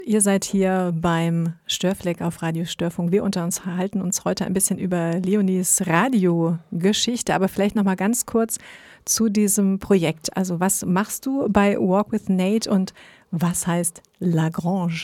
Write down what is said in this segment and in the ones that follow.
Ihr seid hier beim Störfleck auf Radio Störfunk. Wir unterhalten uns heute ein bisschen über Leonies Radiogeschichte, aber vielleicht noch mal ganz kurz zu diesem Projekt. Also was machst du bei Walk with Nate und was heißt Lagrange?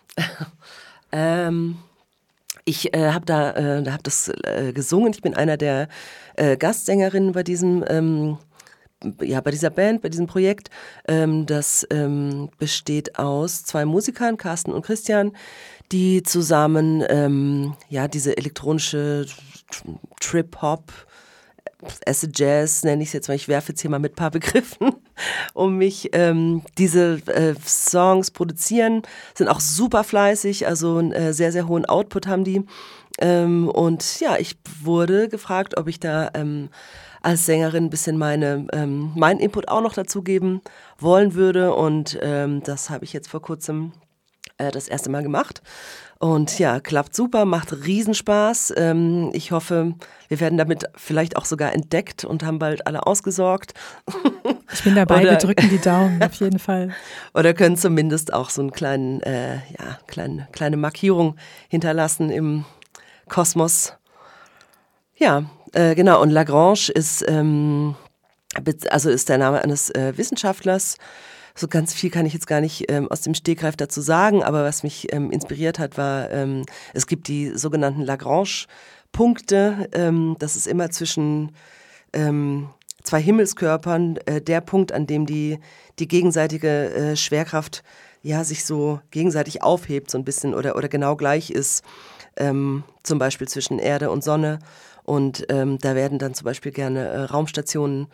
Ich habe hab das gesungen. Ich bin einer der Gastsängerinnen bei diesem bei dieser Band, bei diesem Projekt. Das besteht aus 2 Musikern, Carsten und Christian, die zusammen diese elektronische Trip-Hop, Acid Jazz, nenne ich es jetzt mal, ich werfe jetzt hier mal mit ein paar Begriffen um mich, diese Songs produzieren, sind auch super fleißig, also einen sehr, sehr hohen Output haben die. Und ja, ich wurde gefragt, ob ich da als Sängerin ein bisschen meinen Input auch noch dazugeben wollen würde. Und das habe ich jetzt vor kurzem das erste Mal gemacht. Und ja, klappt super, macht Riesenspaß. Ich hoffe, wir werden damit vielleicht auch sogar entdeckt und haben bald alle ausgesorgt. Ich bin dabei, wir drücken die Daumen, auf jeden Fall. Oder können zumindest auch so einen kleine Markierung hinterlassen im Kosmos. Ja, genau. Und Lagrange ist der Name eines Wissenschaftlers. So ganz viel kann ich jetzt gar nicht aus dem Stegreif dazu sagen, aber was mich inspiriert hat, war, es gibt die sogenannten Lagrange-Punkte. Das ist immer zwischen 2 Himmelskörpern der Punkt, an dem die gegenseitige Schwerkraft sich so gegenseitig aufhebt, so ein bisschen oder genau gleich ist. Zum Beispiel zwischen Erde und Sonne. Und da werden dann zum Beispiel gerne Raumstationen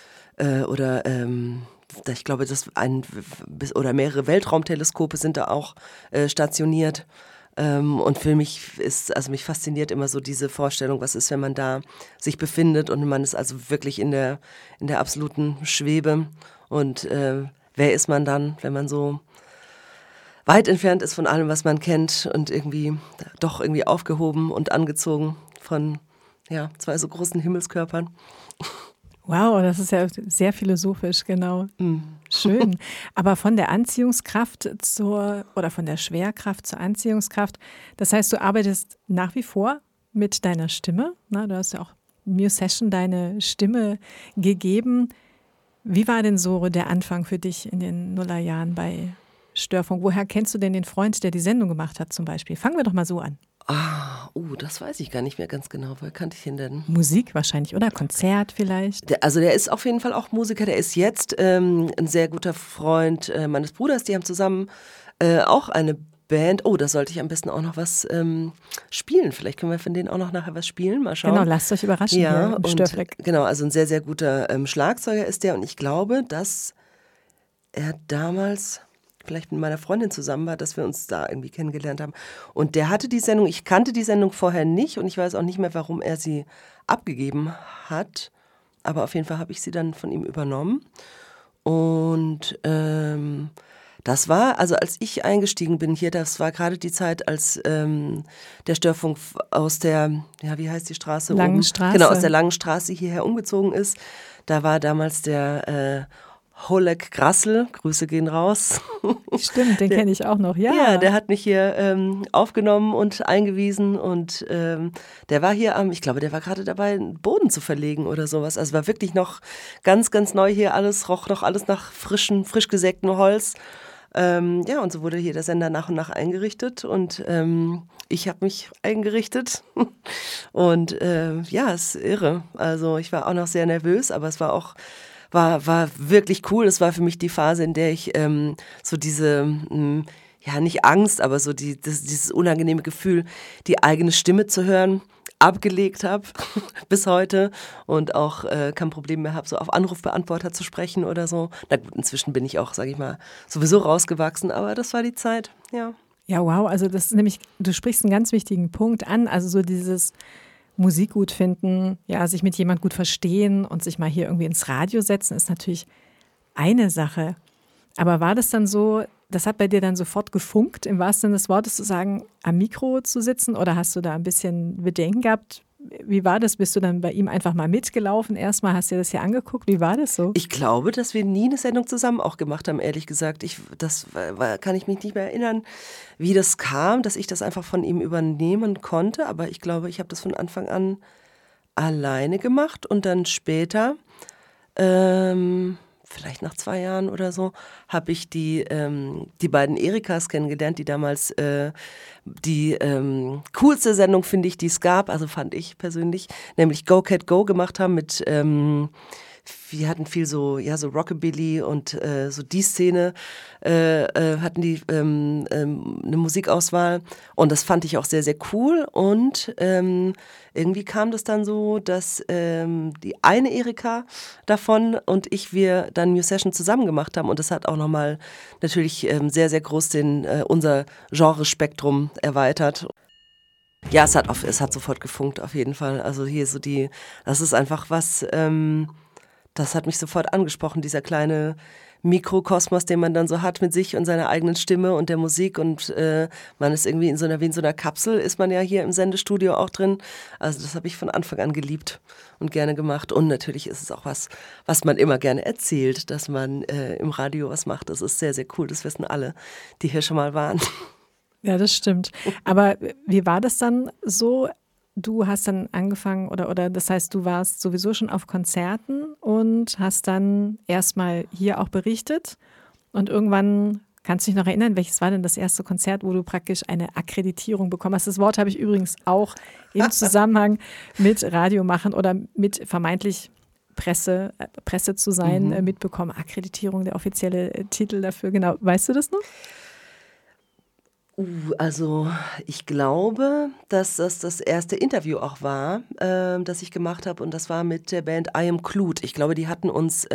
ich glaube, oder mehrere Weltraumteleskope sind da auch stationiert. Und für mich mich fasziniert immer so diese Vorstellung, was ist, wenn man da sich befindet und man ist also wirklich in der absoluten Schwebe. Und wer ist man dann, wenn man so weit entfernt ist von allem, was man kennt und doch irgendwie aufgehoben und angezogen von 2 so großen Himmelskörpern. Wow, das ist ja sehr philosophisch, genau. Schön. Aber von der Anziehungskraft von der Schwerkraft zur Anziehungskraft, das heißt, du arbeitest nach wie vor mit deiner Stimme. Na, du hast ja auch Muse-Session deine Stimme gegeben. Wie war denn so der Anfang für dich in den Nullerjahren bei Störfunk? Woher kennst du denn den Freund, der die Sendung gemacht hat zum Beispiel? Fangen wir doch mal so an. Das weiß ich gar nicht mehr ganz genau. Woher kannte ich ihn denn? Musik wahrscheinlich, oder? Konzert vielleicht? Der ist auf jeden Fall auch Musiker. Der ist jetzt ein sehr guter Freund meines Bruders. Die haben zusammen auch eine Band. Da sollte ich am besten auch noch was spielen. Vielleicht können wir von denen auch noch nachher was spielen. Mal schauen. Genau, lasst euch überraschen hier im Störfleck. Genau, also ein sehr, sehr guter Schlagzeuger ist der. Und ich glaube, dass er damals vielleicht mit meiner Freundin zusammen war, dass wir uns da irgendwie kennengelernt haben. Und der hatte die Sendung, ich kannte die Sendung vorher nicht und ich weiß auch nicht mehr, warum er sie abgegeben hat. Aber auf jeden Fall habe ich sie dann von ihm übernommen. Und das war, also als ich eingestiegen bin hier, das war gerade die Zeit, als der Störfunk aus der, wie heißt die Straße? Langen Straße. Genau, aus der Langen Straße hierher umgezogen ist. Da war damals der Oleg Grassl, Grüße gehen raus. Stimmt, den kenne ich auch noch, ja. Ja, der hat mich hier aufgenommen und eingewiesen und der war hier ich glaube, der war gerade dabei, einen Boden zu verlegen oder sowas. Also war wirklich noch ganz, ganz neu hier alles, roch noch alles nach frisch gesägtem Holz. Und so wurde hier der Sender nach und nach eingerichtet und ich habe mich eingerichtet und es ist irre. Also ich war auch noch sehr nervös, aber es war auch war wirklich cool. Es war für mich die Phase, in der ich so diese, nicht Angst, aber so dieses unangenehme Gefühl, die eigene Stimme zu hören, abgelegt habe bis heute und auch kein Problem mehr habe, so auf Anrufbeantworter zu sprechen oder so. Na gut, inzwischen bin ich auch, sage ich mal, sowieso rausgewachsen, aber das war die Zeit, ja. Ja, wow, also das ist nämlich, du sprichst einen ganz wichtigen Punkt an, also so dieses Musik gut finden, ja, sich mit jemand gut verstehen und sich mal hier irgendwie ins Radio setzen, ist natürlich eine Sache. Aber war das dann so, das hat bei dir dann sofort gefunkt, im wahrsten Sinne des Wortes zu sagen, am Mikro zu sitzen, oder hast du da ein bisschen Bedenken gehabt, wie war das? Bist du dann bei ihm einfach mal mitgelaufen? Erstmal hast du dir das hier angeguckt. Wie war das so? Ich glaube, dass wir nie eine Sendung zusammen auch gemacht haben, ehrlich gesagt. Kann ich mich nicht mehr erinnern, wie das kam, dass ich das einfach von ihm übernehmen konnte. Aber ich glaube, ich habe das von Anfang an alleine gemacht und dann später, vielleicht nach 2 Jahren oder so, habe ich die beiden Erikas kennengelernt, die damals die coolste Sendung, finde ich, die es gab, also fand ich persönlich, nämlich Go Cat Go gemacht haben mit wir hatten viel so Rockabilly und so die Szene hatten die eine Musikauswahl und das fand ich auch sehr, sehr cool und irgendwie kam das dann so, dass die eine Erika davon und wir dann New Session zusammen gemacht haben und das hat auch nochmal natürlich sehr, sehr groß unser Genrespektrum erweitert. Ja, es hat sofort gefunkt auf jeden Fall. Also hier so das ist einfach was, das hat mich sofort angesprochen, dieser kleine Mikrokosmos, den man dann so hat mit sich und seiner eigenen Stimme und der Musik und man ist irgendwie wie in so einer Kapsel, ist man ja hier im Sendestudio auch drin. Also das habe ich von Anfang an geliebt und gerne gemacht und natürlich ist es auch was man immer gerne erzählt, dass man im Radio was macht. Das ist sehr, sehr cool, das wissen alle, die hier schon mal waren. Ja, das stimmt. Aber wie war das dann so? Du hast dann angefangen oder das heißt, du warst sowieso schon auf Konzerten und hast dann erstmal hier auch berichtet und irgendwann, kannst du dich noch erinnern, welches war denn das erste Konzert, wo du praktisch eine Akkreditierung bekommen hast? Das Wort habe ich übrigens auch im Zusammenhang mit Radiomachen oder mit vermeintlich Presse zu sein, mitbekommen. Akkreditierung, der offizielle Titel dafür, genau. Weißt du das noch? Also ich glaube, dass das erste Interview auch war, das ich gemacht habe und das war mit der Band I Am Clued. Ich glaube, die hatten uns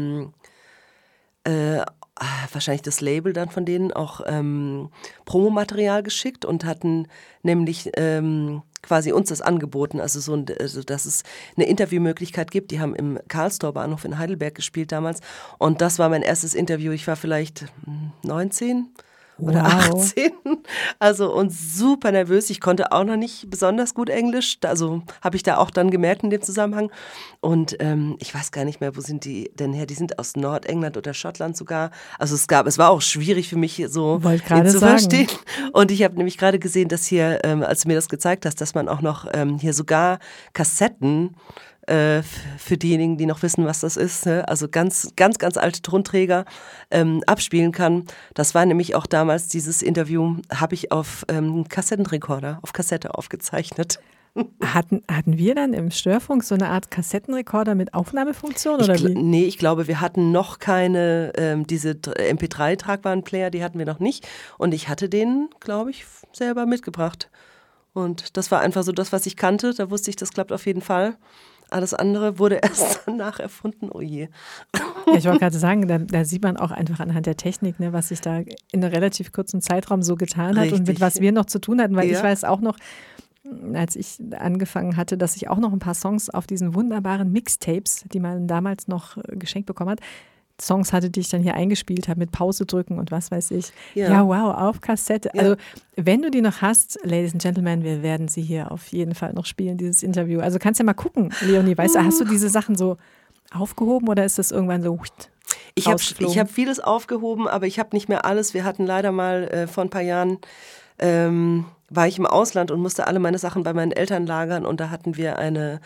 wahrscheinlich das Label dann von denen auch Promomaterial geschickt und hatten nämlich quasi uns das angeboten, also dass es eine Interviewmöglichkeit gibt. Die haben im Karlstor Bahnhof in Heidelberg gespielt damals und das war mein erstes Interview. Ich war vielleicht 19 oder 18, also und super nervös. Ich konnte auch noch nicht besonders gut Englisch, also habe ich da auch dann gemerkt in dem Zusammenhang. Und ich weiß gar nicht mehr, wo sind die denn her? Die sind aus Nordengland oder Schottland sogar. Also es war auch schwierig für mich so ihn zu verstehen. Und ich habe nämlich gerade gesehen, dass hier, als du mir das gezeigt hast, dass man auch noch hier sogar Kassetten für diejenigen, die noch wissen, was das ist, also ganz, ganz, ganz alte Tonträger abspielen kann. Das war nämlich auch damals, dieses Interview, habe ich auf Kassettenrekorder, auf Kassette aufgezeichnet. Hatten wir dann im Störfunk so eine Art Kassettenrekorder mit Aufnahmefunktion oder wie? Nee, ich glaube, wir hatten noch keine, diese MP3-tragbaren Player, die hatten wir noch nicht. Und ich hatte den, glaube ich, selber mitgebracht. Und das war einfach so das, was ich kannte. Da wusste ich, das klappt auf jeden Fall. Alles andere wurde erst danach erfunden. Oh je. Ja, ich wollte gerade sagen, da sieht man auch einfach anhand der Technik, ne, was sich da in einem relativ kurzen Zeitraum so getan hat. Richtig. Und mit was wir noch zu tun hatten. Weil ich weiß auch noch, als ich angefangen hatte, dass ich auch noch ein paar Songs auf diesen wunderbaren Mixtapes, die man damals noch geschenkt bekommen hat, Songs hatte, die ich dann hier eingespielt habe, mit Pause drücken und was weiß ich. Ja wow, auf Kassette. Ja. Also wenn du die noch hast, Ladies and Gentlemen, wir werden sie hier auf jeden Fall noch spielen, dieses Interview. Also kannst ja mal gucken, Leonie, weißt du, hast du diese Sachen so aufgehoben oder ist das irgendwann so Ich habe vieles aufgehoben, aber ich habe nicht mehr alles. Wir hatten leider mal vor ein paar Jahren war ich im Ausland und musste alle meine Sachen bei meinen Eltern lagern und da hatten wir eine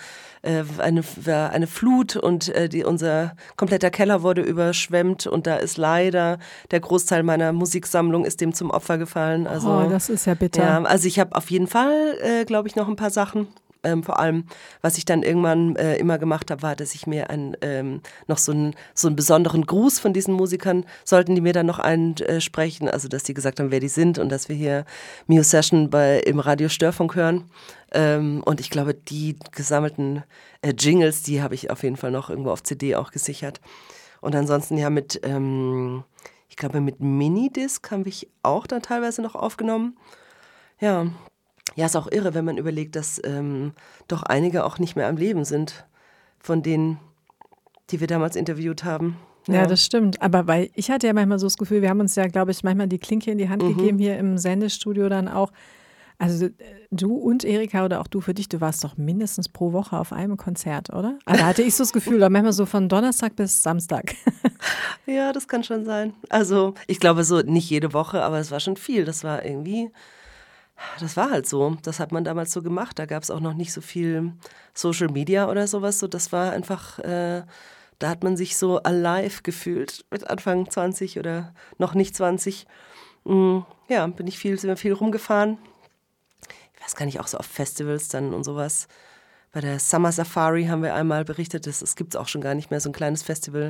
Flut und unser kompletter Keller wurde überschwemmt und da ist leider der Großteil meiner Musiksammlung ist dem zum Opfer gefallen. Also, das ist ja bitter. Ja, also ich habe auf jeden Fall, glaube ich, noch ein paar Sachen. Vor allem, was ich dann irgendwann immer gemacht habe, war, dass ich mir noch so einen besonderen Gruß von diesen Musikern, sollten die mir dann noch einsprechen, also dass die gesagt haben, wer die sind und dass wir hier New Session im Radio Störfunk hören. Und ich glaube, die gesammelten Jingles, die habe ich auf jeden Fall noch irgendwo auf CD auch gesichert. Und ansonsten ja ich glaube mit Minidisc habe ich auch dann teilweise noch aufgenommen. Ja. Ja, ist auch irre, wenn man überlegt, dass doch einige auch nicht mehr am Leben sind, von denen, die wir damals interviewt haben. Ja, das stimmt. Aber weil ich hatte ja manchmal so das Gefühl, wir haben uns ja, glaube ich, manchmal die Klinke in die Hand gegeben hier im Sendestudio dann auch. Also du und Erika oder auch du für dich, du warst doch mindestens pro Woche auf einem Konzert, oder? Also da hatte ich so das Gefühl, da manchmal so von Donnerstag bis Samstag. Ja, das kann schon sein. Also ich glaube so nicht jede Woche, aber es war schon viel. Das war irgendwie, das war halt so. Das hat man damals so gemacht. Da gab es auch noch nicht so viel Social Media oder sowas. So, das war einfach, da hat man sich so alive gefühlt mit Anfang 20 oder noch nicht 20. Ja, sind wir viel rumgefahren. Ich weiß gar nicht, auch so auf Festivals dann und sowas. Bei der Summer Safari haben wir einmal berichtet, es gibt auch schon gar nicht mehr, so ein kleines Festival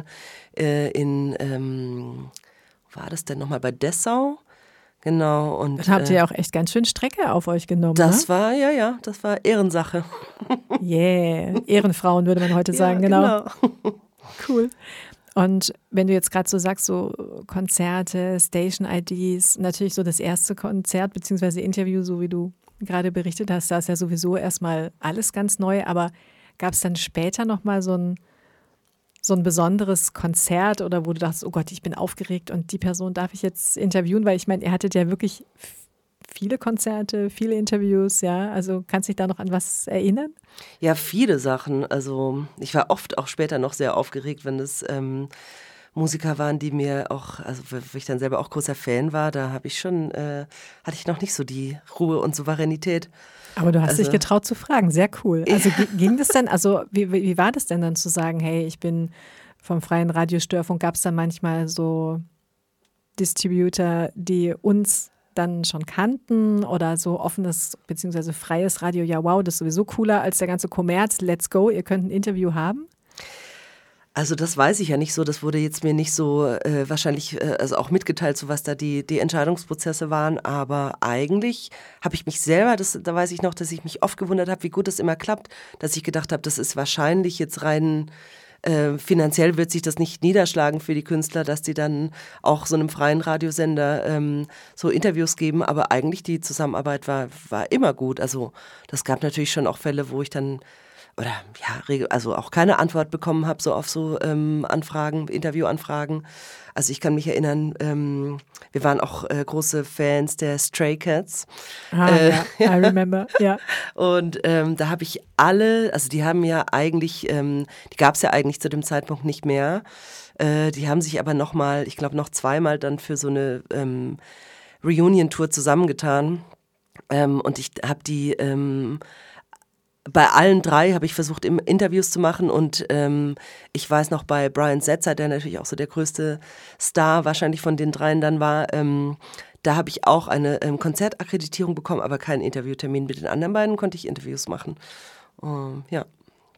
wo war das denn nochmal, bei Dessau? Genau. Und, Dann habt ihr ja auch echt ganz schön Strecke auf euch genommen, das ne? war, das war Ehrensache. Yeah, Ehrenfrauen würde man heute sagen, genau. Cool. Und wenn du jetzt gerade so sagst, so Konzerte, Station-IDs, natürlich so das erste Konzert bzw. Interview, so wie du gerade berichtet hast, da ist ja sowieso erstmal alles ganz neu, aber gab es dann später nochmal so ein besonderes Konzert oder wo du dachtest, oh Gott, ich bin aufgeregt und die Person darf ich jetzt interviewen, weil ich meine, ihr hattet ja wirklich viele Konzerte, viele Interviews, ja, also kannst du dich da noch an was erinnern? Ja, viele Sachen. Also ich war oft auch später noch sehr aufgeregt, wenn es Musiker waren, die mir auch, also wo ich dann selber auch großer Fan war, da hatte ich noch nicht so die Ruhe und Souveränität. Aber du hast dich getraut zu fragen, sehr cool. Also ging das denn, also wie war das denn dann zu sagen, hey, ich bin vom Freien Radio Störfunk, gab es da manchmal so Distributor, die uns dann schon kannten oder so offenes bzw. freies Radio, ja wow, das ist sowieso cooler als der ganze Kommerz, let's go, ihr könnt ein Interview haben? Also das weiß ich ja nicht so, das wurde jetzt mir nicht so wahrscheinlich also auch mitgeteilt, so was da die Entscheidungsprozesse waren, aber eigentlich habe ich mich selber, da weiß ich noch, dass ich mich oft gewundert habe, wie gut das immer klappt, dass ich gedacht habe, das ist wahrscheinlich jetzt rein finanziell wird sich das nicht niederschlagen für die Künstler, dass die dann auch so einem freien Radiosender so Interviews geben, aber eigentlich die Zusammenarbeit war immer gut, also das gab natürlich schon auch Fälle, wo ich dann oder ja, also auch keine Antwort bekommen habe, so auf so Anfragen, Interviewanfragen. Also ich kann mich erinnern, wir waren auch große Fans der Stray Cats. Ja, I remember, ja. Und da habe ich also die haben ja eigentlich, die gab es ja eigentlich zu dem Zeitpunkt nicht mehr. Die haben sich aber nochmal, ich glaube noch zweimal dann für so eine Reunion-Tour zusammengetan. Und ich habe die bei allen drei habe ich versucht, Interviews zu machen und ich weiß noch bei Brian Setzer, der natürlich auch so der größte Star wahrscheinlich von den dreien dann war, da habe ich auch eine Konzertakkreditierung bekommen, aber keinen Interviewtermin. Mit den anderen beiden konnte ich Interviews machen. Ja.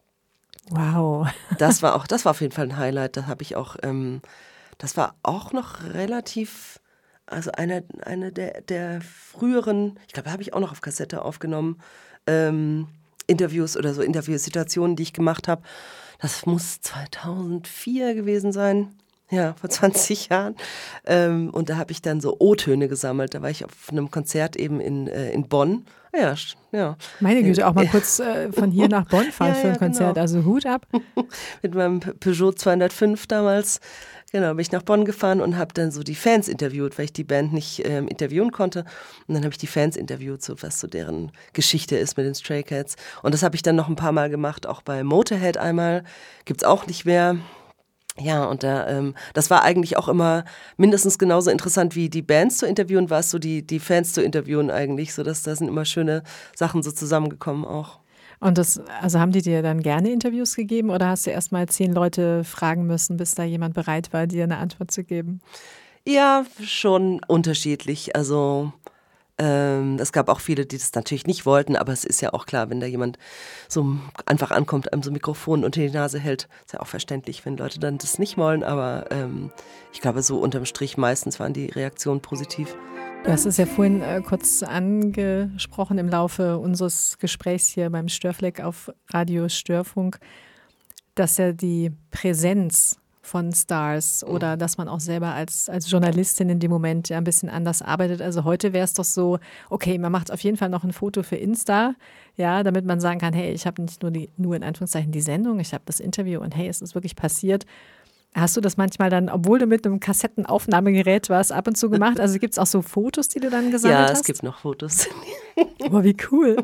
Wow. Das war auf jeden Fall ein Highlight. Da habe ich auch, das war auch noch relativ, also eine der früheren, ich glaube, da habe ich auch noch auf Kassette aufgenommen, Interviews oder so Interviewsituationen, die ich gemacht habe. Das muss 2004 gewesen sein, ja, vor 20 Jahren. Und da habe ich dann so O-Töne gesammelt. Da war ich auf einem Konzert eben in Bonn. Ja. Meine Güte, auch mal kurz von hier nach Bonn fahren für ein Konzert, genau. Also Hut ab. Mit meinem Peugeot 205 damals. Genau, bin ich nach Bonn gefahren und habe dann so die Fans interviewt, weil ich die Band nicht interviewen konnte. Und dann habe ich die Fans interviewt, so was so deren Geschichte ist mit den Stray Cats. Und das habe ich dann noch ein paar Mal gemacht, auch bei Motorhead einmal. Gibt's auch nicht mehr. Ja, und das war eigentlich auch immer mindestens genauso interessant wie die Bands zu interviewen, war es so die Fans zu interviewen eigentlich, so dass da sind immer schöne Sachen so zusammengekommen auch. Und also haben die dir dann gerne Interviews gegeben oder hast du erst mal 10 Leute fragen müssen, bis da jemand bereit war, dir eine Antwort zu geben? Ja, schon unterschiedlich. Also es gab auch viele, die das natürlich nicht wollten, aber es ist ja auch klar, wenn da jemand so einfach ankommt, einem so ein Mikrofon unter die Nase hält, ist ja auch verständlich, wenn Leute dann das nicht wollen, aber ich glaube, so unterm Strich meistens waren die Reaktionen positiv. Du hast es ja vorhin kurz angesprochen im Laufe unseres Gesprächs hier beim Störfleck auf Radio Störfunk, dass ja die Präsenz von Stars oder dass man auch selber als Journalistin in dem Moment ja ein bisschen anders arbeitet. Also heute wäre es doch so, okay, man macht auf jeden Fall noch ein Foto für Insta, ja, damit man sagen kann, hey, ich habe nicht nur in Anführungszeichen die Sendung, ich habe das Interview und hey, es ist wirklich passiert. Hast du das manchmal dann, obwohl du mit einem Kassettenaufnahmegerät warst, ab und zu gemacht? Also gibt es auch so Fotos, die du dann gesammelt hast? Ja, es gibt noch Fotos. Aber wie cool.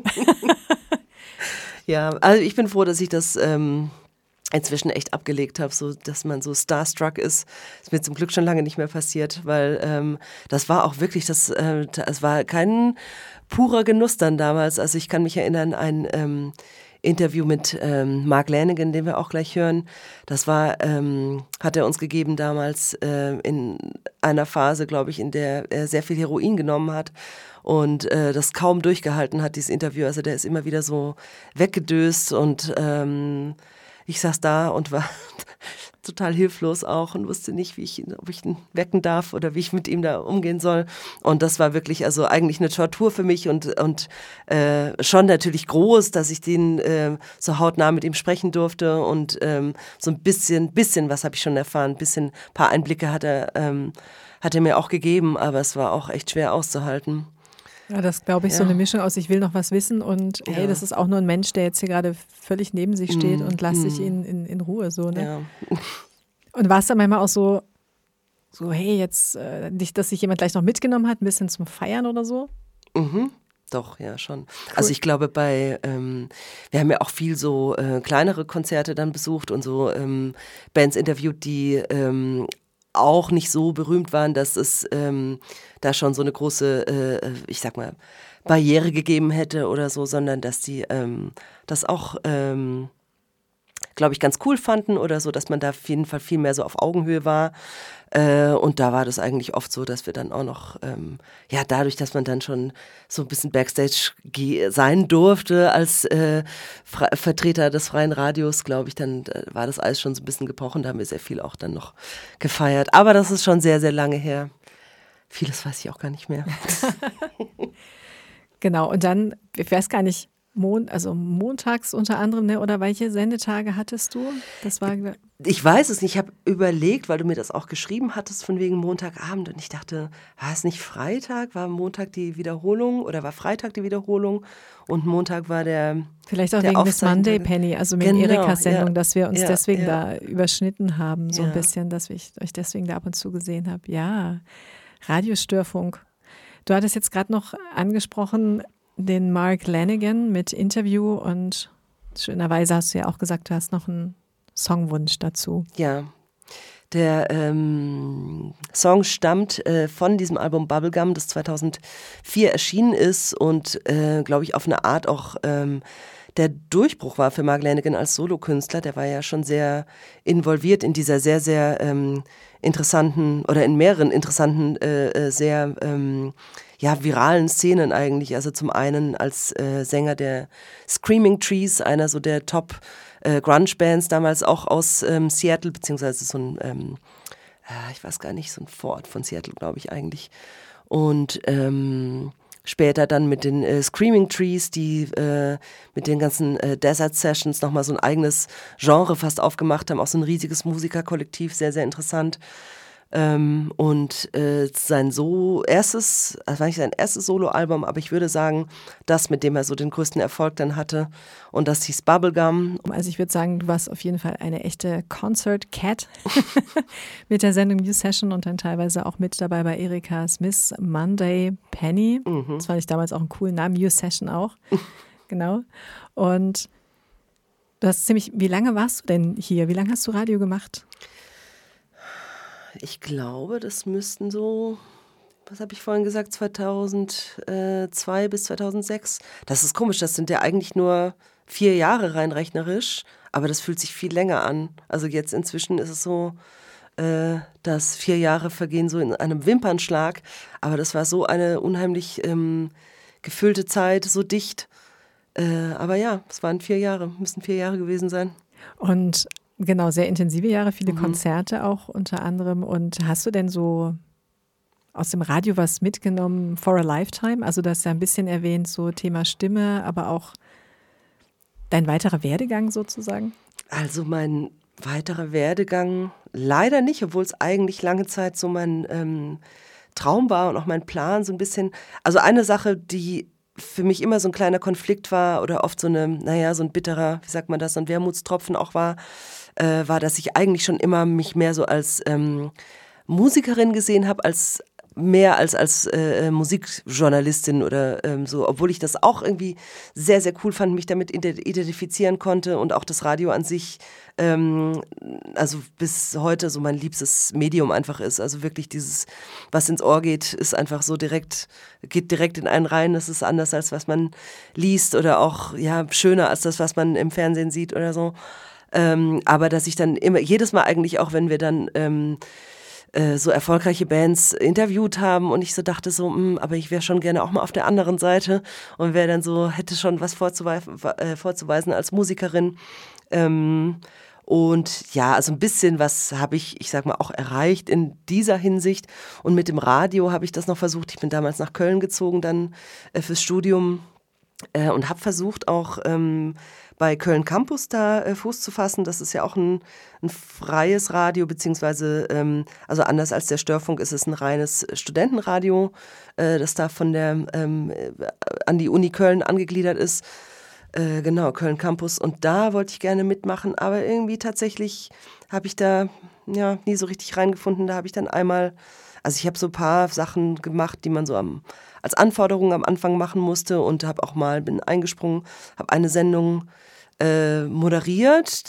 Ja, also ich bin froh, dass ich das inzwischen echt abgelegt habe, so dass man so starstruck ist. Ist mir zum Glück schon lange nicht mehr passiert, weil das war auch wirklich, es war kein purer Genuss dann damals. Also ich kann mich erinnern, ein Interview mit Mark Lanegan, den wir auch gleich hören. Das war, hat er uns gegeben damals in einer Phase, glaube ich, in der er sehr viel Heroin genommen hat und das kaum durchgehalten hat, dieses Interview. Also der ist immer wieder so weggedöst und ich saß da und war total hilflos auch und wusste nicht, ob ich ihn wecken darf oder wie ich mit ihm da umgehen soll. Und das war wirklich also eigentlich eine Tortur für mich und schon natürlich groß, dass ich den so hautnah mit ihm sprechen durfte und so ein bisschen was habe ich schon erfahren, ein paar Einblicke hat er mir auch gegeben, aber es war auch echt schwer auszuhalten. Ja, das glaube ich, so eine Mischung aus, ich will noch was wissen und hey, das ist auch nur ein Mensch, der jetzt hier gerade völlig neben sich steht und lass ich ihn in Ruhe so, ne? Ja. Und war es dann manchmal auch so hey, jetzt nicht, dass sich jemand gleich noch mitgenommen hat, ein bisschen zum Feiern oder so? Mhm. Doch, ja, schon. Cool. Also ich glaube wir haben ja auch viel so kleinere Konzerte dann besucht und so Bands interviewt, die auch nicht so berühmt waren, dass es da schon so eine große, ich sag mal, Barriere gegeben hätte oder so, sondern dass die das auch, glaube ich, ganz cool fanden oder so, dass man da auf jeden Fall viel mehr so auf Augenhöhe war. Und da war das eigentlich oft so, dass wir dann auch noch, dadurch, dass man dann schon so ein bisschen Backstage sein durfte als Vertreter des freien Radios, glaube ich, dann war das Eis schon so ein bisschen gebrochen. Da haben wir sehr viel auch dann noch gefeiert. Aber das ist schon sehr, sehr lange her. Vieles weiß ich auch gar nicht mehr. Genau, und dann, ich weiß gar nicht, montags unter anderem, ne? Oder welche Sendetage hattest du? Das war ich weiß es nicht. Ich habe überlegt, weil du mir das auch geschrieben hattest, von wegen Montagabend. Und ich dachte, war es nicht Freitag? War Montag die Wiederholung oder war Freitag die Wiederholung? Und Montag war der vielleicht auch wegen Miss Monday Penny, also mit Erikas Sendung, dass wir uns deswegen da überschnitten haben, so ein bisschen, dass ich euch deswegen da ab und zu gesehen habe. Ja, Radiostörfunk. Du hattest jetzt gerade noch angesprochen, den Mark Lanegan mit Interview und schönerweise hast du ja auch gesagt, du hast noch einen Songwunsch dazu. Ja, der Song stammt von diesem Album Bubblegum, das 2004 erschienen ist und, glaube ich, auf eine Art auch der Durchbruch war für Mark Lanegan als Solokünstler. Der war ja schon sehr involviert in dieser sehr, sehr interessanten oder in mehreren interessanten, sehr viralen Szenen eigentlich. Also zum einen als Sänger der Screaming Trees, einer so der Top Grunge-Bands damals auch aus Seattle, beziehungsweise so ein, ich weiß gar nicht, so ein Vorort von Seattle, glaube ich eigentlich. Und später dann mit den Screaming Trees, die mit den ganzen Desert Sessions nochmal so ein eigenes Genre fast aufgemacht haben, auch so ein riesiges Musikerkollektiv, sehr, sehr interessant. Und sein erstes Soloalbum, aber ich würde sagen, das, mit dem er so den größten Erfolg dann hatte, und das hieß Bubblegum. Also ich würde sagen, du warst auf jeden Fall eine echte Concert Cat mit der Sendung New Session und dann teilweise auch mit dabei bei Erikas Miss Monday Penny. Das fand ich damals auch einen coolen Namen, New Session auch. Genau. Und du hast wie lange warst du denn hier? Wie lange hast du Radio gemacht? Ich glaube, das müssten so, was habe ich vorhin gesagt, 2002 bis 2006. Das ist komisch, das sind ja eigentlich nur 4 Jahre rein rechnerisch, aber das fühlt sich viel länger an. Also jetzt inzwischen ist es so, dass 4 Jahre vergehen so in einem Wimpernschlag, aber das war so eine unheimlich gefüllte Zeit, so dicht. Aber ja, es waren 4 Jahre, müssen 4 Jahre gewesen sein. Und genau, sehr intensive Jahre, viele Konzerte auch unter anderem. Und hast du denn so aus dem Radio was mitgenommen for a lifetime? Also du hast ja ein bisschen erwähnt, so Thema Stimme, aber auch dein weiterer Werdegang sozusagen? Also mein weiterer Werdegang leider nicht, obwohl es eigentlich lange Zeit so mein Traum war und auch mein Plan so ein bisschen. Also eine Sache, die für mich immer so ein kleiner Konflikt war oder oft so so ein bitterer, wie sagt man das, so ein Wermutstropfen auch war, dass ich eigentlich schon immer mich mehr so als Musikerin gesehen habe, als mehr als Musikjournalistin oder so, obwohl ich das auch irgendwie sehr, sehr cool fand, mich damit identifizieren konnte und auch das Radio an sich, also bis heute so mein liebstes Medium einfach ist. Also wirklich dieses, was ins Ohr geht, ist einfach so geht direkt in einen rein. Das ist anders als was man liest oder auch ja schöner als das, was man im Fernsehen sieht oder so. Aber dass ich dann immer, jedes Mal eigentlich auch, wenn wir dann so erfolgreiche Bands interviewt haben und ich so dachte so, aber ich wäre schon gerne auch mal auf der anderen Seite und wäre dann so, hätte schon was vorzuweisen als Musikerin. Und ja, also ein bisschen was habe ich sag mal, auch erreicht in dieser Hinsicht. Und mit dem Radio habe ich das noch versucht. Ich bin damals nach Köln gezogen dann fürs Studium und habe versucht auch bei Köln Campus da Fuß zu fassen. Das ist ja auch ein freies Radio, beziehungsweise, also anders als der Störfunk ist es ein reines Studentenradio, das da an die Uni Köln angegliedert ist. Genau, Köln Campus. Und da wollte ich gerne mitmachen, aber irgendwie tatsächlich habe ich da ja nie so richtig reingefunden. Da habe ich dann also ich habe so ein paar Sachen gemacht, die man so als Anforderung am Anfang machen musste und bin eingesprungen, habe eine Sendung moderiert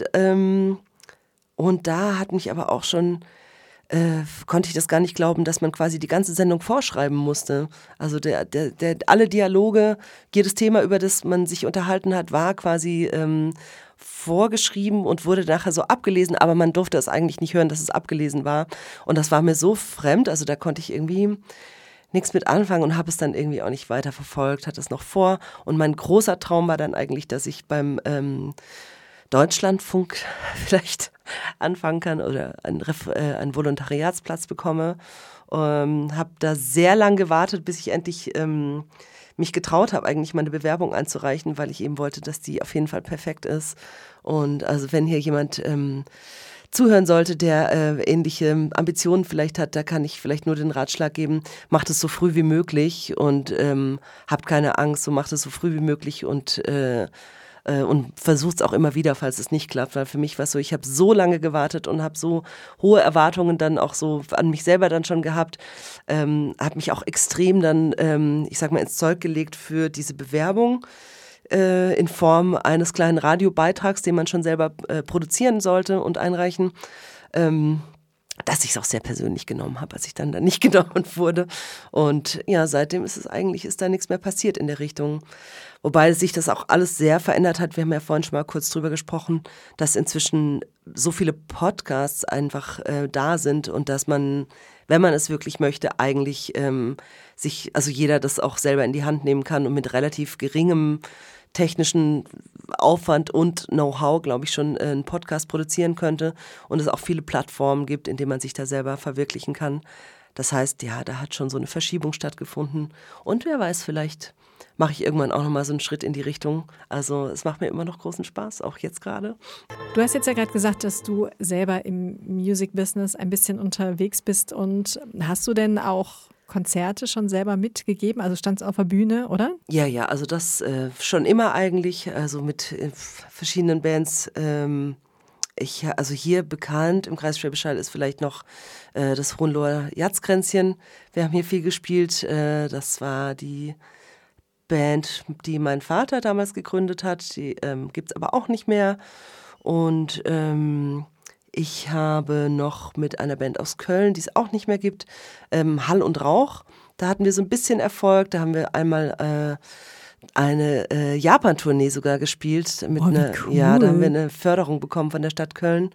und da hat mich aber auch schon konnte ich das gar nicht glauben, dass man quasi die ganze Sendung vorschreiben musste. Also alle Dialoge, jedes Thema, über das man sich unterhalten hat, war quasi vorgeschrieben und wurde nachher so abgelesen, aber man durfte es eigentlich nicht hören, dass es abgelesen war. Und das war mir so fremd, also da konnte ich irgendwie nichts mit anfangen und habe es dann irgendwie auch nicht weiter verfolgt, hatte es noch vor. Und mein großer Traum war dann eigentlich, dass ich beim Deutschlandfunk vielleicht anfangen kann oder einen Volontariatsplatz bekomme. Habe da sehr lang gewartet, bis ich endlich mich getraut habe, eigentlich meine Bewerbung einzureichen, weil ich eben wollte, dass die auf jeden Fall perfekt ist. Und also wenn hier jemand zuhören sollte, der ähnliche Ambitionen vielleicht hat, da kann ich vielleicht nur den Ratschlag geben, macht es so früh wie möglich und habt keine Angst, so macht es so früh wie möglich und versucht es auch immer wieder, falls es nicht klappt, weil für mich war es so, ich habe so lange gewartet und habe so hohe Erwartungen dann auch so an mich selber dann schon gehabt, habe mich auch extrem dann, ich sag mal, ins Zeug gelegt für diese Bewerbung in Form eines kleinen Radiobeitrags, den man schon selber produzieren sollte und einreichen, dass ich es auch sehr persönlich genommen habe, als ich dann nicht genommen wurde. Und ja, seitdem ist da nichts mehr passiert in der Richtung. Wobei sich das auch alles sehr verändert hat. Wir haben ja vorhin schon mal kurz drüber gesprochen, dass inzwischen so viele Podcasts einfach da sind und dass man, wenn man es wirklich möchte, eigentlich also jeder das auch selber in die Hand nehmen kann und mit relativ geringem technischen Aufwand und Know-how, glaube ich, schon einen Podcast produzieren könnte und es auch viele Plattformen gibt, in denen man sich da selber verwirklichen kann. Das heißt, ja, da hat schon so eine Verschiebung stattgefunden und wer weiß, vielleicht mache ich irgendwann auch nochmal so einen Schritt in die Richtung. Also es macht mir immer noch großen Spaß, auch jetzt gerade. Du hast jetzt ja gerade gesagt, dass du selber im Music-Business ein bisschen unterwegs bist und hast du denn auch Konzerte schon selber mitgegeben? Also standst du auf der Bühne, oder? Ja, also das schon immer eigentlich, also mit verschiedenen Bands. Also hier bekannt im Kreis Schwäbisch Hall ist vielleicht noch das Hohenloher Jazzkränzchen. Wir haben hier viel gespielt. Das war die Band, die mein Vater damals gegründet hat. Die gibt es aber auch nicht mehr. Und ich habe noch mit einer Band aus Köln, die es auch nicht mehr gibt, Hall und Rauch. Da hatten wir so ein bisschen Erfolg. Da haben wir einmal eine Japan-Tournee sogar gespielt. Cool. Ja, da haben wir eine Förderung bekommen von der Stadt Köln.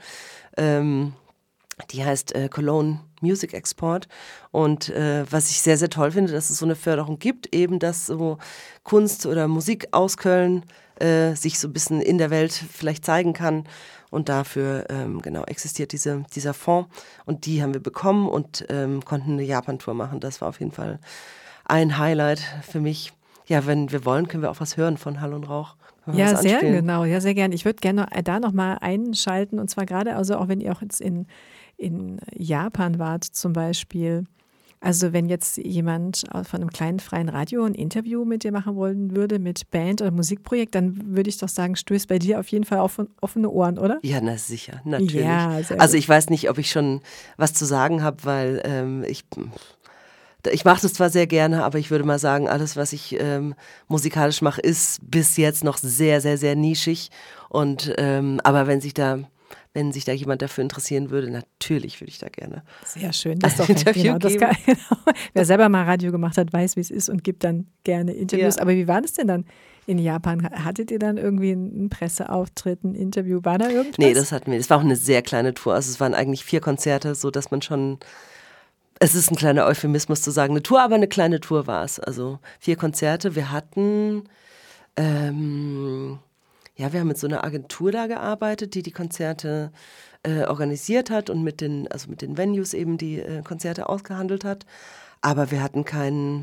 Die heißt Cologne Music Export. Und was ich sehr, sehr toll finde, dass es so eine Förderung gibt, eben dass so Kunst oder Musik aus Köln sich so ein bisschen in der Welt vielleicht zeigen kann. Und dafür genau existiert dieser Fonds. Und die haben wir bekommen und konnten eine Japan-Tour machen. Das war auf jeden Fall ein Highlight für mich. Ja, wenn wir wollen, können wir auch was hören von Hall und Rauch. Ja, sehr genau. Ja, sehr gerne. Ich würde gerne da noch mal einschalten. Und zwar gerade, also auch wenn ihr auch jetzt in Japan wart zum Beispiel. Also wenn jetzt jemand von einem kleinen freien Radio ein Interview mit dir machen wollen würde, mit Band oder Musikprojekt, dann würde ich doch sagen, stößt bei dir auf jeden Fall auf offene Ohren, oder? Ja, na sicher, natürlich. Ja, also ich weiß nicht, ob ich schon was zu sagen habe, weil ich Ich mache das zwar sehr gerne, aber ich würde mal sagen, alles, was ich musikalisch mache, ist bis jetzt noch sehr, sehr, sehr nischig. Und aber wenn sich da jemand dafür interessieren würde, natürlich würde ich da gerne. Sehr schön, das ist doch genau, das kann, genau. Wer selber mal Radio gemacht hat, weiß, wie es ist und gibt dann gerne Interviews. Ja. Aber wie war das denn dann in Japan? Hattet ihr dann irgendwie einen Presseauftritt, ein Interview? War da irgendwas? Nee, das hatten wir. Es war auch eine sehr kleine Tour. Also es waren eigentlich 4 Konzerte, so dass man schon. Es ist ein kleiner Euphemismus zu sagen, eine Tour, aber eine kleine Tour war es. Also 4 Konzerte. Wir hatten wir haben mit so einer Agentur da gearbeitet, die Konzerte organisiert hat und mit den Venues eben die Konzerte ausgehandelt hat. Aber wir hatten keine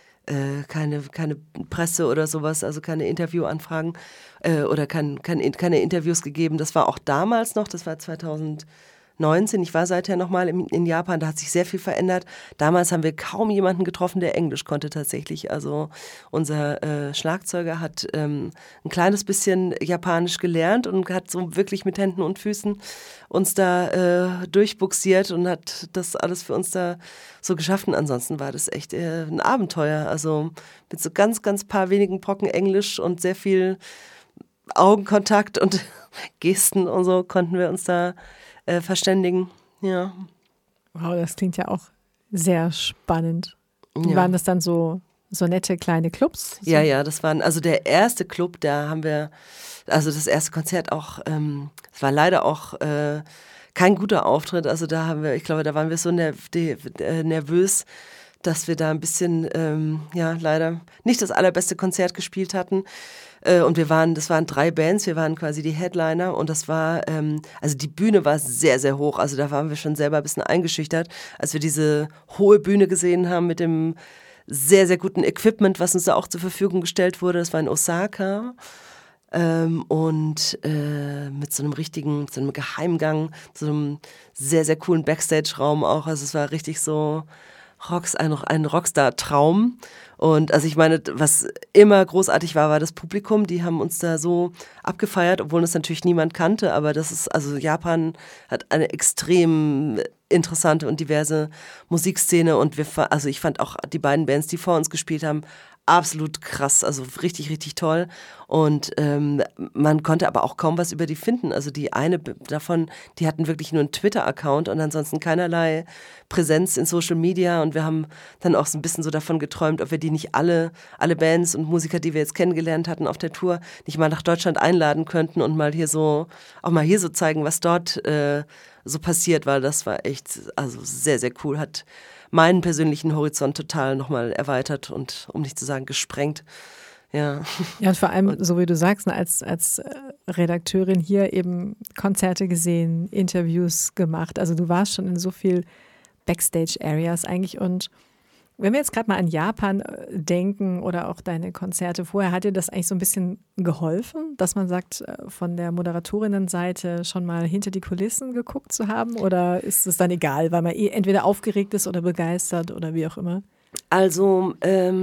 Presse oder sowas, also keine Interviewanfragen oder keine Interviews gegeben. Das war auch damals noch, das war 2019. Ich war seither nochmal in Japan, da hat sich sehr viel verändert. Damals haben wir kaum jemanden getroffen, der Englisch konnte tatsächlich. Also unser Schlagzeuger hat ein kleines bisschen Japanisch gelernt und hat so wirklich mit Händen und Füßen uns da durchbuxiert und hat das alles für uns da so geschafft. Und ansonsten war das echt ein Abenteuer. Also mit so ganz, ganz paar wenigen Brocken Englisch und sehr viel Augenkontakt und Gesten und so konnten wir uns da verständigen, ja. Wow, das klingt ja auch sehr spannend. Ja. Waren das dann so nette kleine Clubs? So? Ja, das waren, also der erste Club, da haben wir, also das erste Konzert auch, es war leider auch kein guter Auftritt, also da haben wir, ich glaube, da waren wir so nervös, dass wir da ein bisschen, leider nicht das allerbeste Konzert gespielt hatten. Und das waren 3 Bands, wir waren quasi die Headliner und das war, also die Bühne war sehr, sehr hoch, also da waren wir schon selber ein bisschen eingeschüchtert, als wir diese hohe Bühne gesehen haben mit dem sehr, sehr guten Equipment, was uns da auch zur Verfügung gestellt wurde, das war in Osaka und mit so einem Geheimgang, so einem sehr, sehr coolen Backstage-Raum auch, also es war richtig so ein Rockstar-Traum. Und also ich meine, was immer großartig war das Publikum. Die haben uns da so abgefeiert, obwohl uns natürlich niemand kannte. Aber also Japan hat eine extrem interessante und diverse Musikszene. Und ich fand auch die beiden Bands, die vor uns gespielt haben, absolut krass, also richtig, richtig toll. Und man konnte aber auch kaum was über die finden. Also die eine davon, die hatten wirklich nur einen Twitter-Account und ansonsten keinerlei Präsenz in Social Media. Und wir haben dann auch so ein bisschen so davon geträumt, ob wir die nicht alle Bands und Musiker, die wir jetzt kennengelernt hatten auf der Tour, nicht mal nach Deutschland einladen könnten und mal hier so zeigen, was dort so passiert war. Das war echt, also sehr, sehr cool. Hat meinen persönlichen Horizont total nochmal erweitert und, um nicht zu sagen, gesprengt. Ja, und vor allem, so wie du sagst, als Redakteurin hier eben Konzerte gesehen, Interviews gemacht. Also du warst schon in so viel Backstage-Areas eigentlich. Und wenn wir jetzt gerade mal an Japan denken oder auch deine Konzerte vorher, hat dir das eigentlich so ein bisschen geholfen, dass man sagt, von der Moderatorinnenseite schon mal hinter die Kulissen geguckt zu haben? Oder ist es dann egal, weil man entweder aufgeregt ist oder begeistert oder wie auch immer? Also,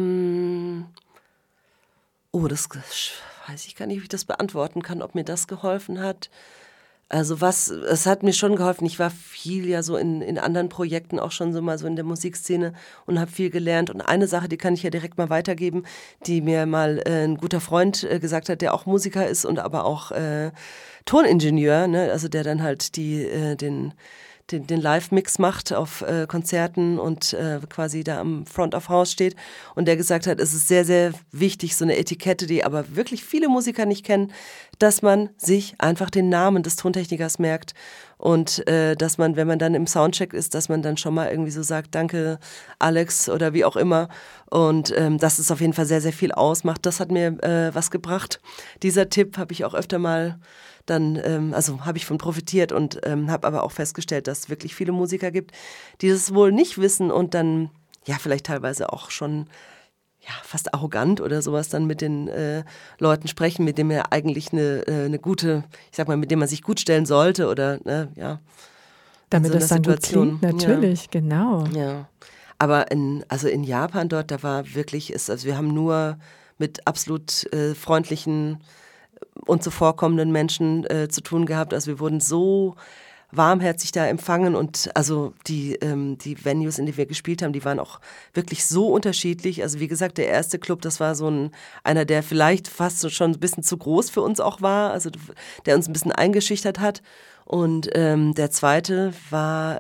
das weiß ich gar nicht, wie ich das beantworten kann, ob mir das geholfen hat. Also es hat mir schon geholfen. Ich war viel ja so in anderen Projekten auch schon so mal so in der Musikszene und habe viel gelernt. Und eine Sache, die kann ich ja direkt mal weitergeben, die mir mal ein guter Freund gesagt hat, der auch Musiker ist und aber auch Toningenieur, ne? Also der dann halt den Live-Mix macht auf Konzerten und quasi da am Front of House steht und der gesagt hat, es ist sehr, sehr wichtig, so eine Etikette, die aber wirklich viele Musiker nicht kennen, dass man sich einfach den Namen des Tontechnikers merkt und dass man, wenn man dann im Soundcheck ist, dass man dann schon mal irgendwie so sagt, danke Alex oder wie auch immer und dass es auf jeden Fall sehr, sehr viel ausmacht. Das hat mir was gebracht. Dieser Tipp habe ich auch öfter mal dann, habe ich von profitiert und habe aber auch festgestellt, dass es wirklich viele Musiker gibt, die das wohl nicht wissen und dann, ja, vielleicht teilweise auch schon, ja, fast arrogant oder sowas dann mit den Leuten sprechen, mit denen er eigentlich eine gute, ich sag mal, mit dem man sich gut stellen sollte oder, ja. Damit so das dann gut klingt, natürlich, ja. Genau. Ja, aber in Japan dort, da war wirklich, also wir haben nur mit absolut freundlichen und zuvorkommenden Menschen zu tun gehabt. Also wir wurden so warmherzig da empfangen und also die Venues, in denen wir gespielt haben, die waren auch wirklich so unterschiedlich. Also wie gesagt, der erste Club, das war so einer, der vielleicht fast schon ein bisschen zu groß für uns auch war, also der uns ein bisschen eingeschüchtert hat. Und der zweite war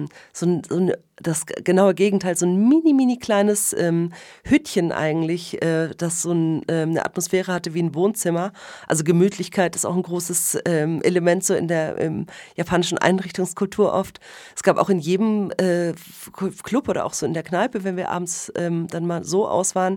das genaue Gegenteil, so ein mini kleines Hüttchen eigentlich, das so eine Atmosphäre hatte wie ein Wohnzimmer. Also Gemütlichkeit ist auch ein großes Element so in der japanischen Einrichtungskultur oft. Es gab auch in jedem Club oder auch so in der Kneipe, wenn wir abends dann mal so aus waren,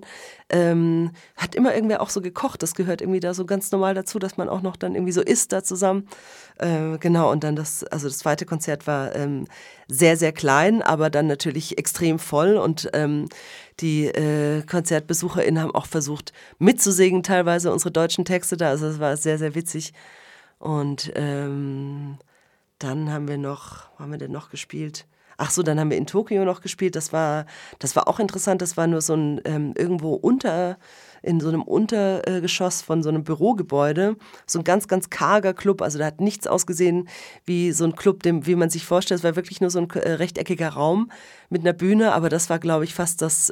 hat immer irgendwer auch so gekocht. Das gehört irgendwie da so ganz normal dazu, dass man auch noch dann irgendwie so isst da zusammen. Genau, und dann das zweite Konzert war sehr, sehr klein, aber dann natürlich extrem voll und die KonzertbesucherInnen haben auch versucht mitzusingen, teilweise unsere deutschen Texte da, also das war sehr, sehr witzig. Und dann haben wir noch, wo haben wir denn noch gespielt? Ach so, dann haben wir in Tokio noch gespielt, das war auch interessant, das war nur so ein irgendwo in so einem Untergeschoss von so einem Bürogebäude, so ein ganz, ganz karger Club, also da hat nichts ausgesehen wie so ein Club, wie man sich vorstellt, es war wirklich nur so ein rechteckiger Raum mit einer Bühne, aber das war, glaube ich, fast das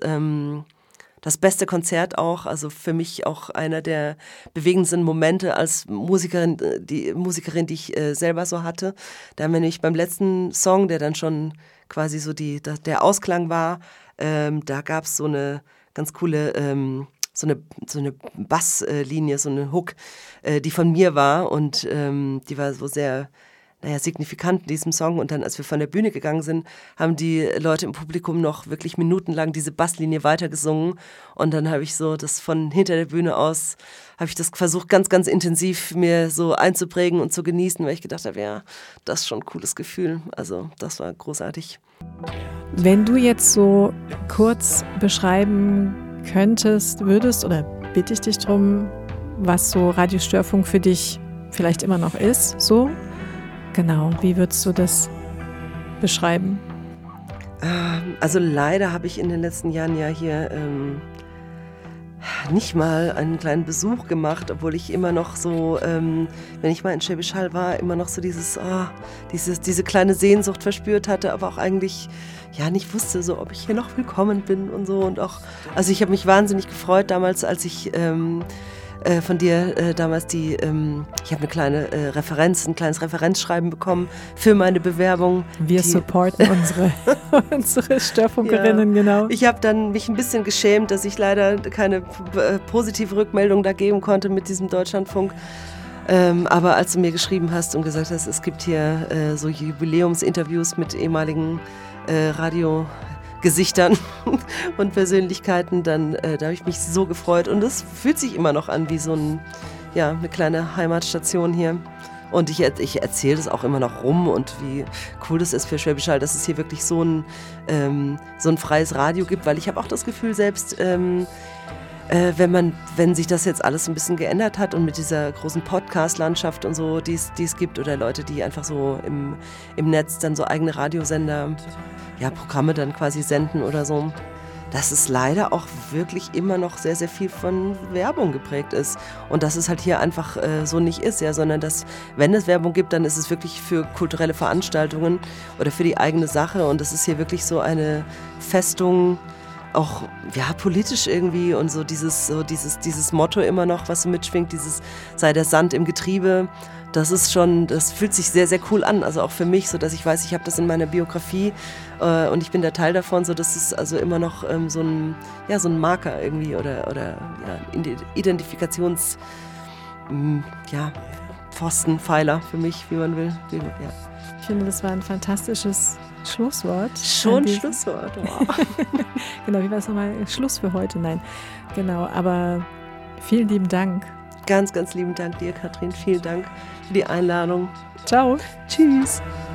beste Konzert auch, also für mich auch einer der bewegendsten Momente als Musikerin, die ich selber so hatte. Da haben wir nämlich beim letzten Song, der dann schon quasi so der Ausklang war, da gab es so eine ganz coole so eine Basslinie, so eine Hook, die von mir war und die war so sehr signifikant in diesem Song. Und dann, als wir von der Bühne gegangen sind, haben die Leute im Publikum noch wirklich minutenlang diese Basslinie weitergesungen. Und dann habe ich so das von hinter der Bühne aus, habe ich das versucht, ganz, ganz intensiv mir so einzuprägen und zu genießen, weil ich gedacht habe, ja, das ist schon ein cooles Gefühl. Also das war großartig. Wenn du jetzt so kurz beschreiben würdest, oder bitte ich dich drum, was so Radio Störfunk für dich vielleicht immer noch ist, so? Genau, wie würdest du das beschreiben? Also leider habe ich in den letzten Jahren ja hier nicht mal einen kleinen Besuch gemacht, obwohl ich immer noch so, wenn ich mal in Schwäbisch Hall war, immer noch so diese kleine Sehnsucht verspürt hatte, aber auch eigentlich ja nicht wusste, so ob ich hier noch willkommen bin und so. Und auch, also ich habe mich wahnsinnig gefreut damals, als ich von dir damals ich habe ein kleines Referenzschreiben bekommen für meine Bewerbung. Wir supporten unsere Störfunkerinnen, ja. Genau. Ich habe dann mich ein bisschen geschämt, dass ich leider keine positive Rückmeldung da geben konnte mit diesem Deutschlandfunk. Aber als du mir geschrieben hast und gesagt hast, es gibt hier so Jubiläumsinterviews mit ehemaligen Radiogesichtern und Persönlichkeiten, dann da habe ich mich so gefreut und es fühlt sich immer noch an wie so eine kleine Heimatstation hier. Und ich erzähle das auch immer noch rum und wie cool das ist für Schwäbisch Hall, dass es hier wirklich so ein freies Radio gibt, weil ich habe auch das Gefühl, selbst wenn sich das jetzt alles ein bisschen geändert hat und mit dieser großen Podcast-Landschaft und so, die es gibt, oder Leute, die einfach so im Netz dann so eigene Radiosender, ja, Programme dann quasi senden oder so, dass es leider auch wirklich immer noch sehr, sehr viel von Werbung geprägt ist. Und dass es halt hier einfach so nicht ist, ja, sondern dass, wenn es Werbung gibt, dann ist es wirklich für kulturelle Veranstaltungen oder für die eigene Sache. Und das ist hier wirklich so eine Festung, auch ja politisch irgendwie, und so dieses Motto immer noch, was so mitschwingt, dieses sei der Sand im Getriebe, das fühlt sich sehr, sehr cool an, also auch für mich, so dass ich weiß, ich habe das in meiner Biografie und ich bin der Teil davon, so dass es also immer noch so ein Marker irgendwie oder Identifikations Pfosten, Pfeiler für mich, wie man will. Ja. Ich finde, das war ein fantastisches Schlusswort. Schon Schlusswort, wow. Genau, wie war es nochmal? Schluss für heute? Nein, genau, aber vielen lieben Dank. Ganz, ganz lieben Dank dir, Katrin. Vielen Dank für die Einladung. Ciao. Tschüss.